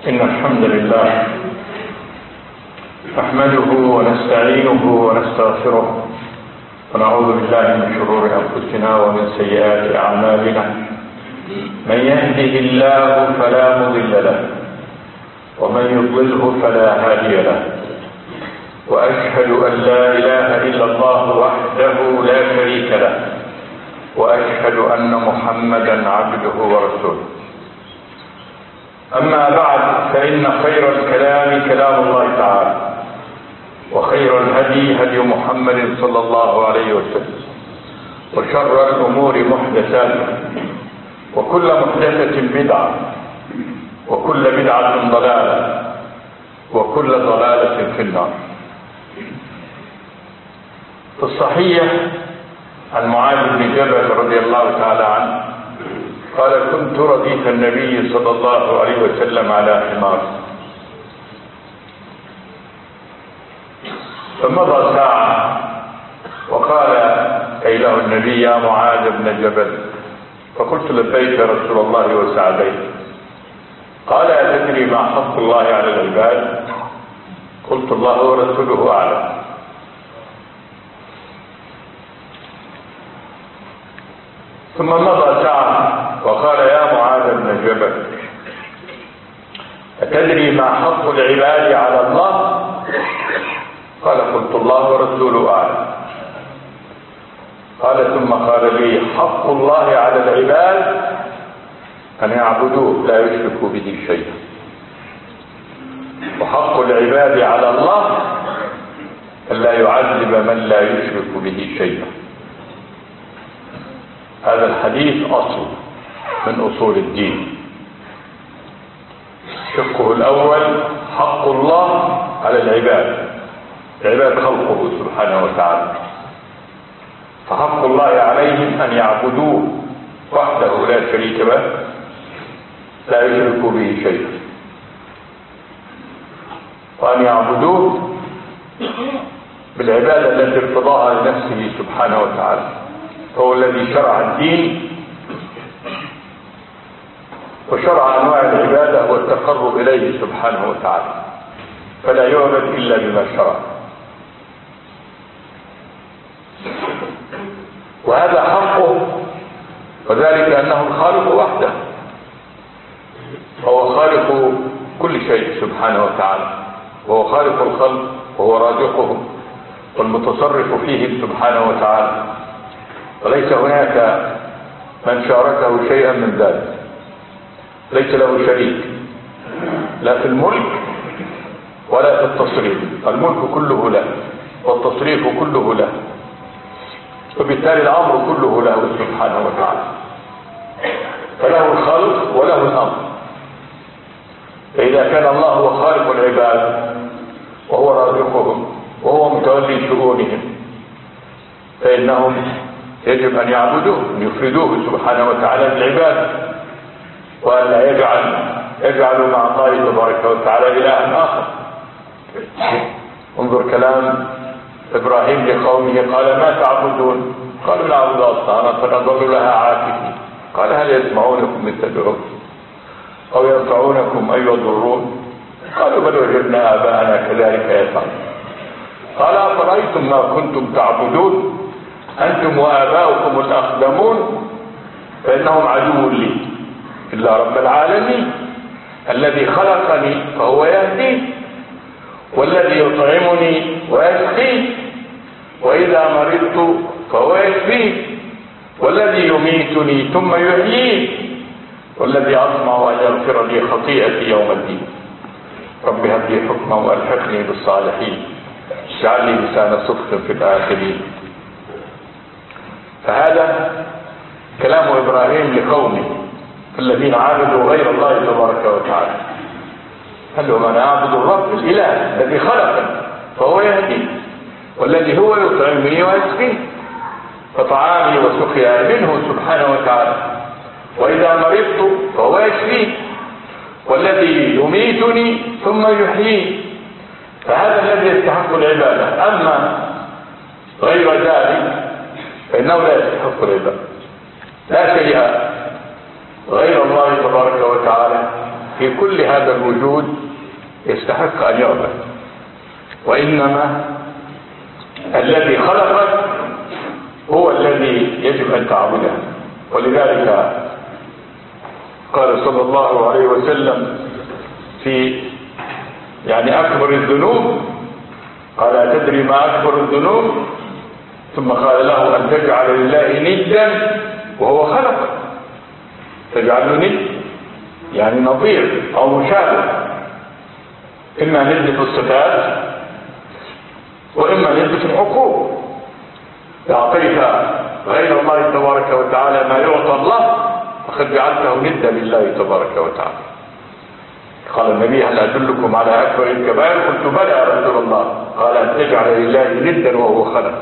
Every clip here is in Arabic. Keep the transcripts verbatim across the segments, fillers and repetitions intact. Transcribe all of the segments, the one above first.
إن الحمد لله نحمده ونستعينه ونستغفره ونعوذ بالله من شرور أنفسنا ومن سيئات أعمالنا. من يهده الله فلا مضل له ومن يضلله فلا هادي له، وأشهد أن لا إله إلا الله وحده لا شريك له، وأشهد أن محمدا عبده ورسوله. أما بعد، فإن خير الكلام كلام الله تعالى، وخير الهدي هدي محمد صلى الله عليه وسلم، وشر الأمور محدثاتها، وكل محدثة بدعة، وكل بدعة ضلالة، وكل ضلالة في النار. في الصحيح عن معاذ بن جبل رضي الله تعالى عنه قال: كنت رديف النبي صلى الله عليه وسلم على حمار، فمضى ساعة وقال أي له النبي: يا معاذ بن جبل. فقلت: لبيك يا رسول الله وسعديك. قال: أتدري ما حق الله على العباد؟ قلت: الله ورسوله أعلم. ثم مضى ساعة وقال: يا معاذ بن جبل، أتدري ما حق العباد على الله؟ قال: قلت: الله ورسوله أعلم. قال: ثم قال لي: حق الله على العباد أن يعبدوه لا يشركوا به شيئا، وحق العباد على الله أن لا يعذب من لا يشرك به شيئا. هذا الحديث أصل من أصول الدين. شقه الأول حق الله على العباد، العباد خلقه سبحانه وتعالى، فحق الله عليهم أن يعبدوه وحده لا شريك له، لا يشركوا به شيئا، وأن يعبدوه بالعبادة التي ارتضاها لنفسه سبحانه وتعالى. هو الذي شرع الدين وشرع أنواع العبادة والتقرب إليه سبحانه وتعالى، فلا يعبد إلا بما شرع. وهذا حقه، وذلك أنه الخالق وحده، وهو خالق كل شيء سبحانه وتعالى، وهو خالق الخلق، وهو رازقهم والمتصرف فيهم سبحانه وتعالى، وليس هناك من شاركه شيئا من ذلك، ليس له شريك لا في الملك ولا في التصريف. الملك كله له والتصريف كله له، وبالتالي الأمر كله له سبحانه وتعالى، فله الخلق وله الأمر. فإذا كان الله هو خالق العباد وهو رازقهم وهو متولي شؤونهم، فإنهم يجب أن يعبدوه، أن يفردوه سبحانه وتعالى بالعبادة، وأن لا يجعل يجعلوا مع الله تبارك وتعالى إلها آخر. انظر كلام إبراهيم لقومه: قال: ما تعبدون؟ قالوا: نعبد أصناما فنظل لها عاكفين. قال: هل يسمعونكم إذ تدعون أو ينفعونكم أو يضرون؟ قالوا: بل وجدنا آباءنا كذلك يفعلون. قال: أفرأيتم ما كنتم تعبدون أنتم وآباؤكم الأقدمون فإنهم عدو لي إلا رب العالمين الذي خلقني فهو يهدين، والذي يطعمني ويسقين، وإذا مرضت فهو يشفين، والذي يميتني ثم يحيين، والذي أطمع أن يغفر لي خطيئتي يوم الدين. رب هب لي حكما وألحقني بالصالحين، اجعل لي لسان صدق في الآخرين. فهذا كلام إبراهيم لقومه الذين عابدوا غير الله تبارك وتعالى. قال لهم: أنا أعبد الرب الإله الذي خلقني فهو يهدي، والذي هو يطعمني ويسقيني، فطعامي وسقياي منه سبحانه وتعالى، وإذا مرضت فهو يشفيني، والذي يميتني ثم يحييني. فهذا الذي يستحق العبادة. أما غير ذلك فإنه لا يستحق العبادة. لا شيء غير الله تبارك وتعالى في كل هذا الوجود يستحق أن يعبد، وإنما الذي خلقك هو الذي يجب أن تعبده. ولذلك قال صلى الله عليه وسلم في يعني أكبر الذنوب، قال أتدري ما أكبر الذنوب؟ ثم قال له أن تجعل لله ندا وهو خلقك. تجعل ند يعني نظير أو مشابه، إما ند في الصفات وإما ند في الحقوق. أعطيت غير الله تبارك وتعالى ما يعطى الله فقد جعلته ندا لله تبارك وتعالى. قال النبي هل أدلكم على أكبر الكبائر؟ قلت بلى يا رسول الله. قال أن تجعل لله ندا وهو خلقه.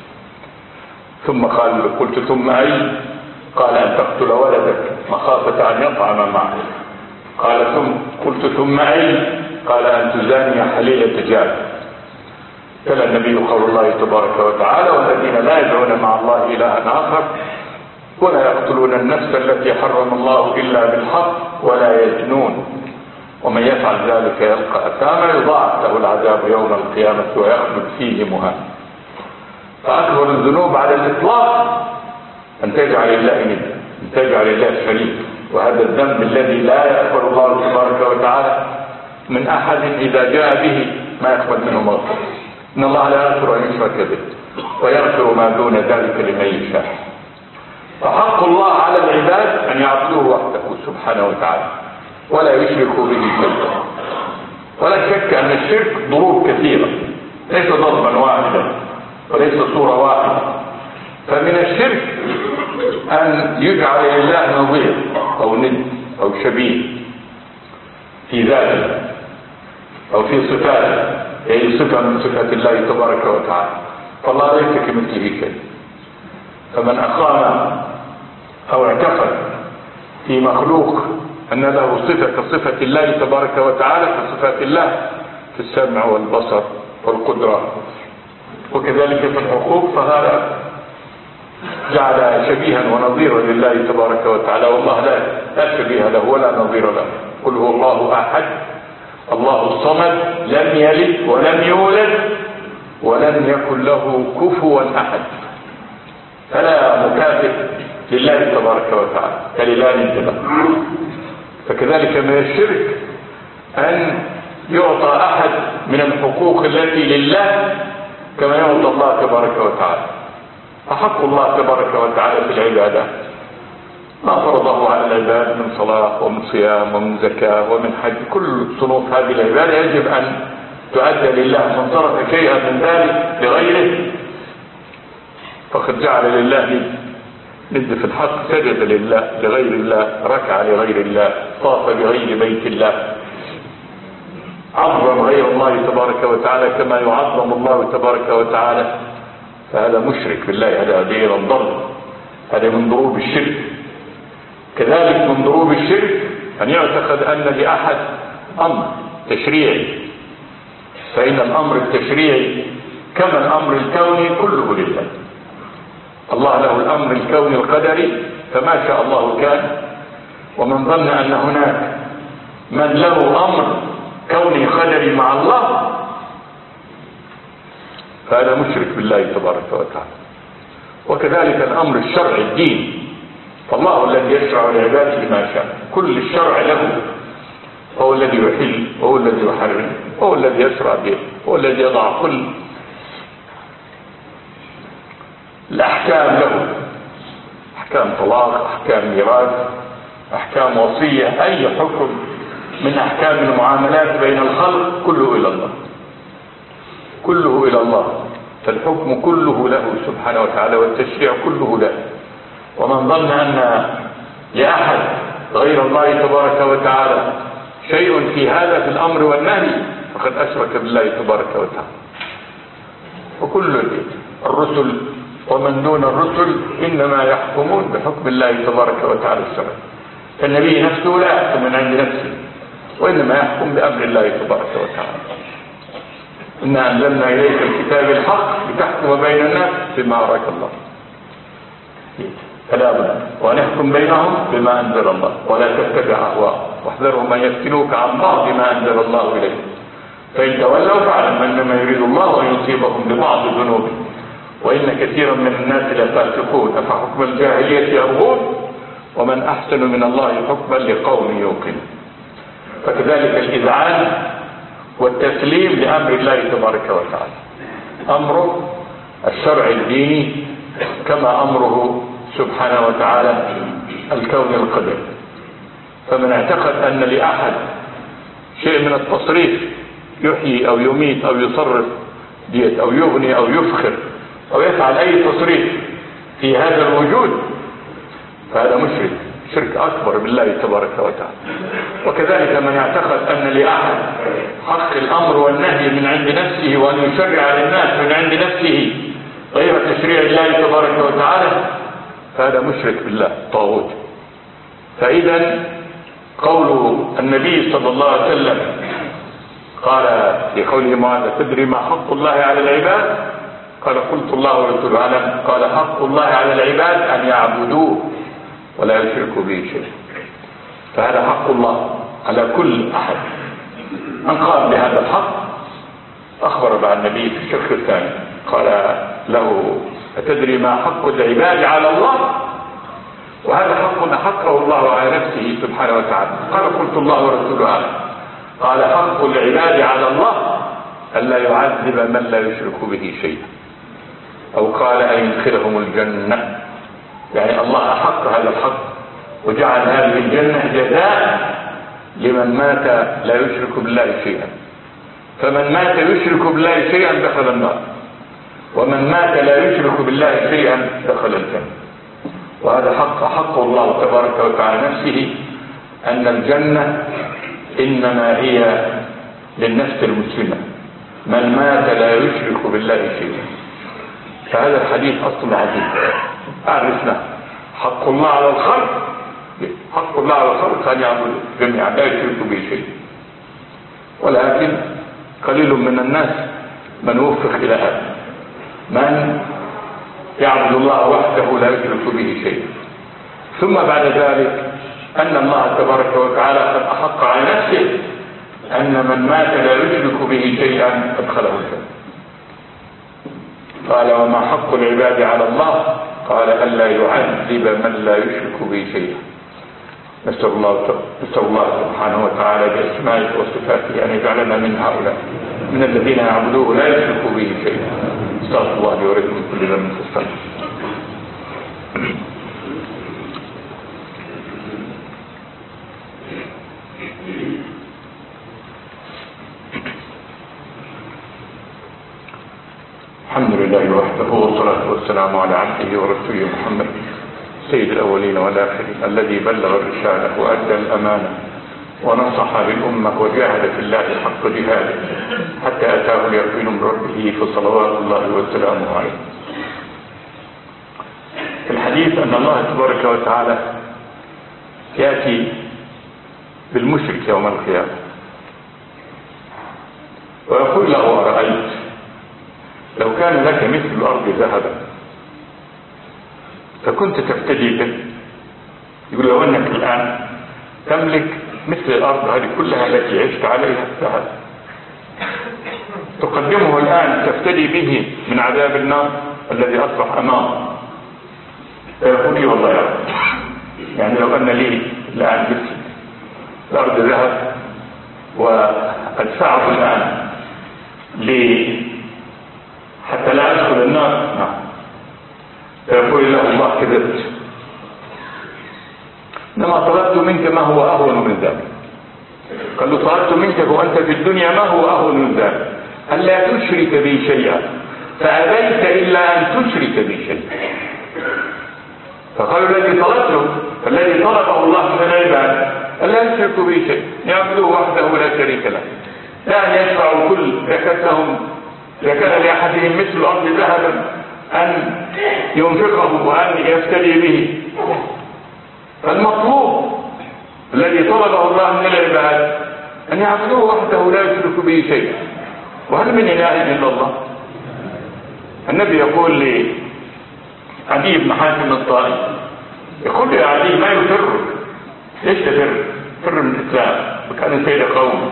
ثم قال قلت ثم أي؟ قال أن تقتل ولدك مخافة أن يطعم معك. قال ثم قلت ثم أي؟ قال أن تزاني حليلة جاد. تلا النبي قول الله تبارك وتعالى والذين لا يدعون مع الله إلها آخر ولا يقتلون النفس التي حرم الله إلا بالحق ولا يزنون ومن يفعل ذلك يلقى أثاما يضاعف له العذاب يوم القيامة ويخلد فيه مهانا. فأكبر الذنوب على الإطلاق أن تجعل الله ندا، أن تجعل الله شريك، وهذا الذنب الذي لا يقبل الله تبارك وتعالى من أحد إذا جاء به ما يقبل منه مغفرة. إن الله لا يغفر أن يشرك به ويغفر ما دون ذلك لمن يشاء. فحق الله على العباد أن يعبدوه وحده سبحانه وتعالى ولا يشركوا به شيئا. ولا شك أن الشرك ضروب كثيرة، ليس ضربا واحدا وليس صورة واحدة. فمن الشرك أن يجعل لله نظير أو ند أو شبيه في ذاته أو في صفاته، أي صفة من صفات الله تبارك وتعالى، فالله ليس كمثله شيء. فمن أقام أو اعتقد في مخلوق أن له صفة كصفة الله تبارك وتعالى كصفات الله في السمع والبصر والقدرة وكذلك في الحقوق، فهذا جعل شبيها ونظيرا لله تبارك وتعالى، والله لا لا شبيه له ولا نظير له. قل هو الله أحد الله الصمد لم يلد ولم يولد ولم يكن له كفوا أحد. فلا مكافئ لله تبارك وتعالى كلا ند له. فكذلك من الشرك أن يعطى أحد من الحقوق التي لله كما يعطى الله تبارك وتعالى. فحق الله تبارك وتعالى في العبادة ما فرضه على العباد من صلاة ومن صيام ومن زكاة ومن حج، كل صنوف هذه العبادة يجب أن تؤدى لله. من صرف شيئا من ذلك لغيره فقد جعل لله ند في الحق، سجد لله لغير الله، ركع لغير الله، طاف بغير بيت الله، عظم غير الله تبارك وتعالى كما يعظم الله تبارك وتعالى، فهذا مشرك بالله، هذا دين الضل، هذا من ضروب الشرك. كذلك من ضروب الشرك أن يعتقد أن لأحد أمر تشريعي، فإن الأمر التشريعي كما الأمر الكوني كله لله. الله له الأمر الكوني القدري فما شاء الله كان، ومن ظن أن هناك من له أمر كوني قدري مع الله فهذا مشرك بالله تبارك وتعالى. وكذلك الأمر الشرعي الدين، فالله الذي يشرع لعباده ما شاء، كل الشرع له، هو الذي يحل وهو الذي يحرم وهو الذي يشرع به، هو الذي يضع كل الأحكام له، أحكام طلاق، أحكام ميراث، أحكام وصية، أي حكم من أحكام المعاملات بين الخلق كله إلى الله، كله إلى الله، فالحكم كله له سبحانه وتعالى والتشريع كله له. ومن ظن أن لأحد غير الله تبارك وتعالى شيء في هذا في الأمر والنهي فقد أشرك بالله تبارك وتعالى. وكل الرسل ومن دون الرسل إنما يحكمون بحكم الله تبارك وتعالى الشرعي. فالنبي نفسه لا يحكم من عند نفسه وإنما يحكم بأمر الله تبارك وتعالى. إنا أنزلنا إليك الكتاب الحق لتحكم بين الناس بما أراك الله، فلا بد وأن يحكم بينهم بما أنزل الله ولا تتبع أهواءهم فاحذرهم أن يفتنوك عن بعض ما أنزل الله إليك فإن تولوا فاعلم أنما يريد الله أن يصيبهم ببعض ذنوبهم وإن كثيرا من الناس لفاسقون أفحكم الجاهلية يبغون ومن أحسن من الله حكما لقوم يوقنون. فكذلك الإذعان والتسليم لأمر الله تبارك وتعالى، أمره الشرع الديني كما أمره سبحانه وتعالى الكون القدري. فمن اعتقد أن لأحد شيء من التصريف يحيي أو يميت أو يصرف ديت أو يغني أو يفخر أو يفعل أي تصريف في هذا الوجود فهذا مشرك، شرك أكبر بالله تبارك وتعالى. وكذلك من يعتقد أن لأحد حق الأمر والنهي من عند نفسه وأن يشرع للناس من عند نفسه غير تشريع الله تبارك وتعالى فهذا مشرك بالله طاغوت. فإذا قول النبي صلى الله عليه وسلم قال في قوله معاذ تدري ما حق الله على العباد؟ قال قلت الله ورسوله أعلم. قال حق الله على العباد أن يعبدوه ولا يشركوا به شيئا. فهذا حق الله على كل أحد. من قام بهذا الحق أخبر بعد النبي في الشق الثاني قال له أتدري ما حق العباد على الله؟ وهذا حق حقه الله على نفسه سبحانه وتعالى. قال قلت الله ورسوله أعلم. قال حق العباد على الله ألا يعذب من لا يشرك به شيئا أو قال أن يدخلهم الجنة. يعني الله أحق هذا الحق وجعل هذه الجنة جزاء لمن مات لا يشرك بالله شيئا. فمن مات يشرك بالله شيئا دخل النار ومن مات لا يشرك بالله شيئا دخل الجنة. وهذا حق حق الله تبارك وتعالى نفسه أن الجنة إنما هي للنفس المسلمة من مات لا يشرك بالله شيئا. فهذا الحديث أصل عجيب. أعرفنا حق الله على الخلق، حق الله على الخلق أن يعبد جميعا لا يشرك به شيء. ولكن قليل من الناس من وفق إلى هذا، من يعبد الله وحده لا يشرك به شيء. ثم بعد ذلك أن الله تبارك وتعالى قد أحق على نفسه أن من مات لا يشرك به شيئا أدخله الجنة. قال وما حق العباد على الله؟ قال ألا يعذب من لا يشرك به شيئا. نسأل الله نسأل الله سبحانه وتعالى بأسمائه وصفاته أن يجعلنا من هؤلاء من الذين يعبدوه لا يشركوا به شيئا. استغفر الله لي ولكم من كل ذنب فاستغفروه. الحمد لله وحده والصلاة والسلام على عبده ورسوله محمد سيد الأولين والآخرين الذي بلغ الرسالة وأدى الأمانة ونصح للأمة وجاهد في الله حق جهاده حتى أتاه اليقين من ربه فصلوات الله وسلامه عليه. في الحديث أن الله تبارك وتعالى يأتي بالمشرك يوم القيامة ويقول له أرأيت لو كان لك مثل الأرض ذهبا فكنت تفتدي به؟ يقول لو أنك الآن تملك مثل الأرض هذه كلها التي عشت عليها ذهب تقدمه الآن تفتدي به من عذاب النار الذي أصبح أمامه، فيقول لي والله يا رب يعني لو أن لي الآن مثل الأرض ذهب وأدفعه الآن لي حتى لا أدخل النار نعم. فيقول له الله كذبت، إنما طلبت منك ما هو أهون من ذلك. قال له طلبت منك وأنت في الدنيا ما هو أهون من ذلك ألا تشرك بي شيئا فأبيت إلا أن تشرك بي شيئا. فقالوا الذي طلبته فالذي طلبه الله من العباد ألا يشركوا به شيء يعبدوه وحده ولا شريك له، لا أن يدفعوا كل زكاتهم إذا كان لأحدهم مثل الأرض ذهبا أن ينفقه وأن يفتدي به. فالمطلوب الذي طلبه الله من العباد أن يعبدوه وحده لا يشركوا به شيئا. وهل من إله إلا الله؟ النبي يقول لعدي بن حاتم الطائي يقول يا عدي ما يفرك ليش تفر؟ فر من الإسلام وكان سيد قوم،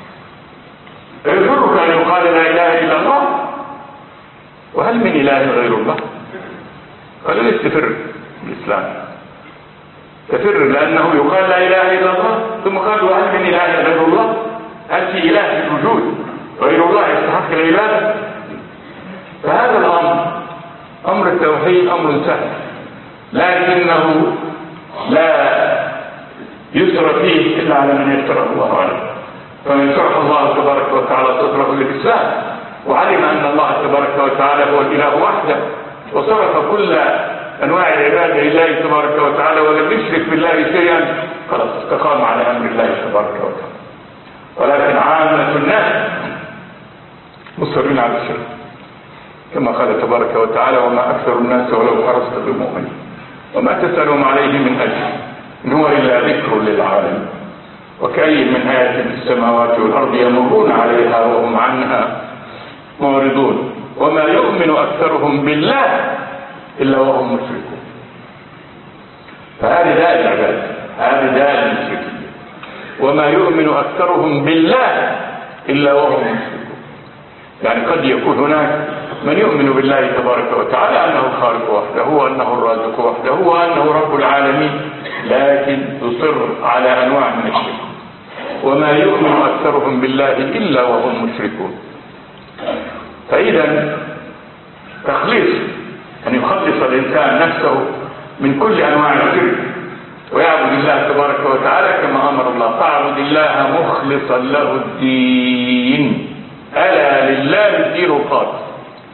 يضرك أن يقال لا إله إلا الله، وهل من إله غير الله؟ قالوا ليس تفر من الإسلام، تفر لأنه يقال لا إله إلا الله، ثم قالوا وهل من إله غير الله؟ هل في إله في الوجود غير الله يستحق العبادة؟ فهذا الأمر أمر التوحيد أمر سهل، لكنه لا يسر فيه إلا على من يسره الله عليه. فمن شرح الله تبارك وتعالى صدره للإسلام وعلم أن الله تبارك وتعالى هو الإله وحده، وصرف كل أنواع العبادة لله تبارك وتعالى ولم يشرك بالله شيئا، خلاص استقام على أمر الله تبارك وتعالى. ولكن عامة الناس مصرين على الشرك، كما قال تبارك وتعالى وما أكثر الناس ولو حرصت بمؤمنين وما تسألهم عليه من أجر إن هو إلا ذكر للعالمين. وكأي من آية في السماوات والأرض يمرون عليها وهم عنها معرضون وما يؤمن أكثرهم بالله إلا وهم مشركون. فهذه داء العبادة، هذه داء المشركين، وما يؤمن أكثرهم بالله إلا وهم مشركون. يعني قد يكون هناك من يؤمن بالله تبارك وتعالى أنه الخالق وحده وأنه الرازق وحده وأنه رب العالمين، لكن يصر على أنواع من الشرك. وما يؤمن أكثرهم بالله إلا وهم مشركون. فإذا تخليص أن يخلص الإنسان نفسه من كل أنواع الشرك ويعبد الله تبارك وتعالى كما أمر الله، فاعبد الله مخلصا له الدين ألا لله الدين الخالص.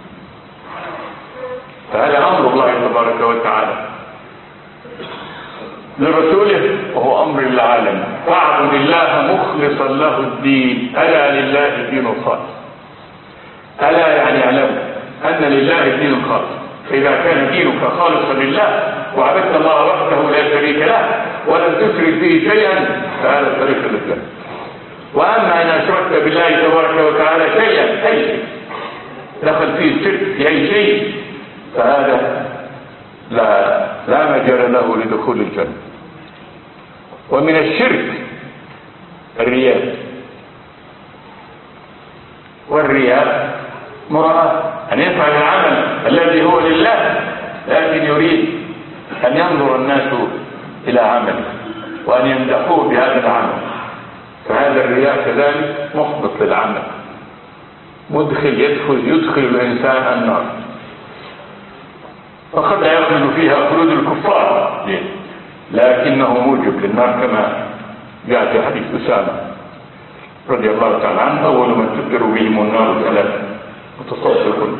فهذا أمر الله تبارك وتعالى لرسوله وهو أمر للعالم، فاعبد الله مخلصا له الدين ألا لله الدين الخالص. ألا يعني اعلم أن لله الدين الخالص، فإذا كان دينك خالصا لله وعبدت الله وحده لا شريك له ولم تشرك به شيئا فهذا طريق الإسلام. وأما أن أشركت بالله تبارك وتعالى شيئا أي شيء دخل فيه الشرك في أي شيء فهذا لا لا مجال له لدخول الجنة. ومن الشرك الرياء، والرياء مراءة، أن يفعل العمل الذي هو لله لكن يريد أن ينظر الناس إلى عمله وأن يمدحوه بهذا العمل، فهذا الرياء كذلك محبط للعمل، مدخل يدخل يدخل الإنسان النار، وقد لا يخلد فيها خلود الكفار لكنه موجب للنار كما جاء في حديث أسامة رضي الله تعالى عنه أول من تدر بهم النار ثلاثة متصدق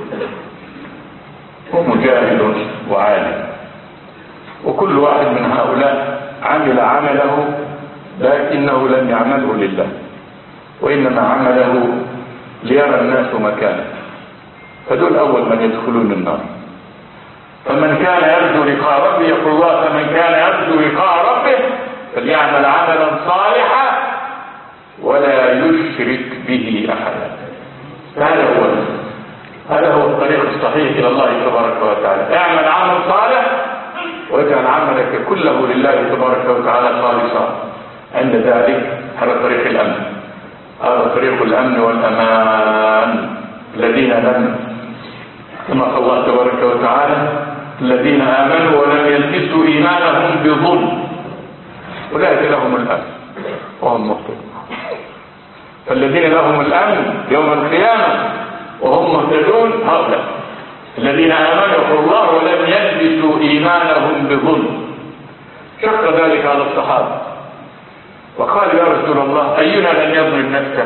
ومجاهد وعالم. وكل واحد من هؤلاء عمل عمله لكنه لم يعمله لله وإنما عمله ليرى الناس مكانه، فدول أول من يدخلون النار. فمن كان يرجو لقاء ربه يقول الله فمن كان يرجو لقاء ربه فليعمل عملا صالحا ولا يشرك به أحدا. هذا هو هذا هو الطريق الصحيح إلى الله تبارك وتعالى. اعمل عمل صالح واجعل عملك كله لله تبارك وتعالى خالصا، عند ذلك هذا طريق الأمن، هذا طريق الأمن والأمان. الذين لم كما قال الله تبارك وتعالى الذين آمنوا ولم يلبسوا إيمانهم بظلم أولئك لهم الأمن وهم مهتدون. فالذين لهم الأمن يوم القيامة وهم مهتدون هؤلاء الذين آمنوا الله ولم يلبسوا إيمانهم بظلم. شق ذلك على الصحابة وقال يا رسول الله أينا لم يظلم نفسه؟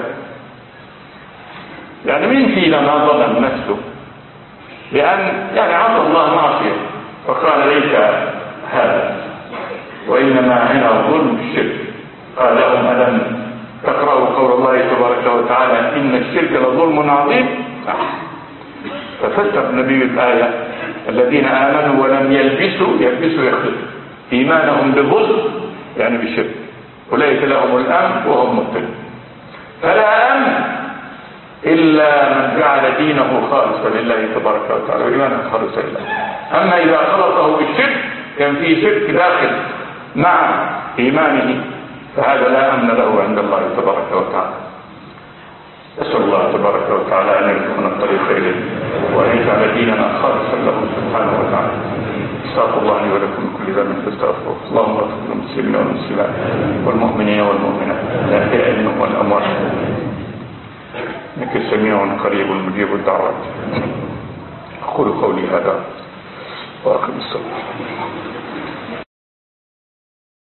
يعني مين فينا ما ظلم نفسه؟ لأن يعني عصى الله معصية، فقال ليس هذا وإنما هنا ظلم الشرك. قال لهم ألم تقرأوا قول الله تبارك وتعالى إن الشرك لظلم عظيم؟ ففسر النبي الآية الذين آمنوا ولم يلبسوا يلبسوا يخلصوا إيمانهم بظلم يعني بالشرك أولئك لهم الأمن وهم مهتدون. فلا أمن إلا من جعل دينه خالصا لله تبارك وتعالى وإيمانه خالصا لله. أما إذا خلطه بالشرك كان فيه شرك داخل مع إيمانه فهذا لا أمن له عند الله تبارك وتعالى. أسأل الله تبارك وتعالى أن يرزقنا الطريق إليه وأن يجعل ديننا خالصا له سبحانه وتعالى. استغفر الله لي ولكم من كل ذنب فاستغفروه. اللهم اغفر للمسلمين والمسلمات والمؤمنين والمؤمنات الأحياء منهم والأموات إنك سميع قريب مجيب الدعوات. أقول قولي هذا وأقم الصلاة.